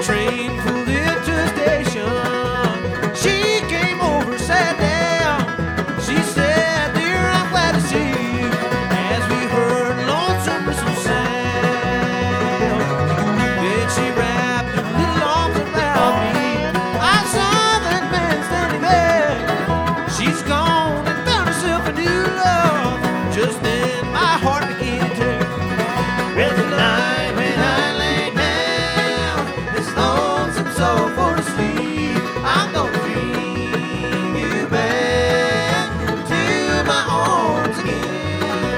train pulled into the station. She came over, sat down. She said, "Dear, I'm glad to see you." As we heard lonesome whistle sound, then she wrapped her little arms around me. I saw that man standing there. She's gone and found herself a new love. Just then my heart began to tear. Well, tonight when I lay down this lonesome soul for to sleep, I'm gonna bring you back to my arms again.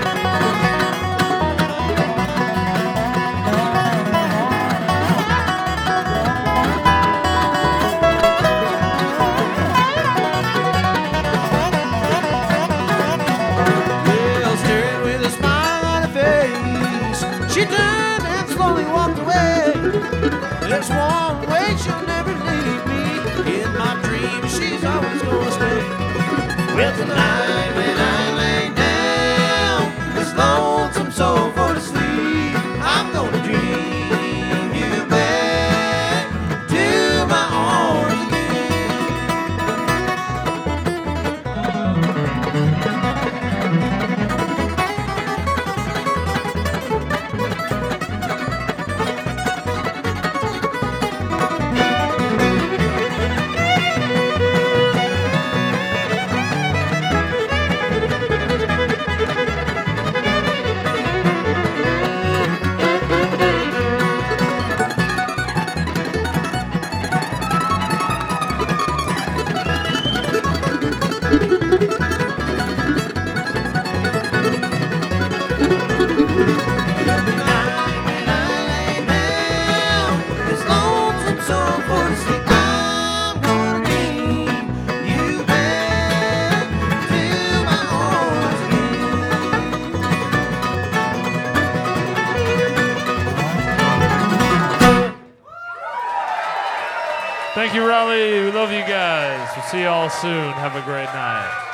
Well, staring with a smile on her face, she turned and slowly walked away. There's one way she'll never leave me. In my dreams, she's always gonna stay. Well, tonight when I lay down this lonesome soul for to sleep, I'm gonna dream you back to my arms again. Thank you, Raleigh. We love you guys. We'll see you all soon. Have a great night.